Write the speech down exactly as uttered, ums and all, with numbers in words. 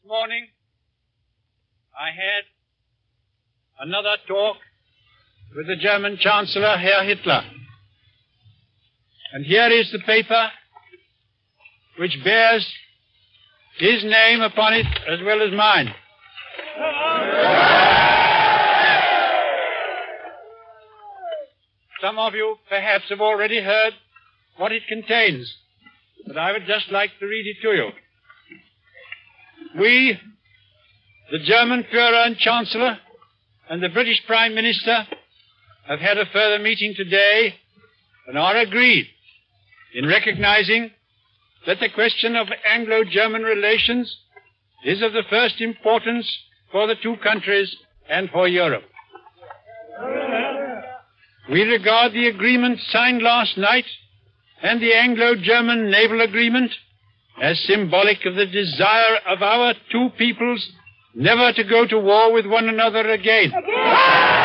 morning, I had another talk with the German Chancellor, Herr Hitler. And here is the paper which bears his name upon it as well as mine. Some of you perhaps have already heard what it contains, but I would just like to read it to you. We, the German Führer and Chancellor, and the British Prime Minister have had a further meeting today and are agreed in recognizing that the question of Anglo-German relations is of the first importance for the two countries and for Europe. We regard the agreement signed last night and the Anglo-German naval agreement as symbolic of the desire of our two peoples never to go to war with one another again. Again!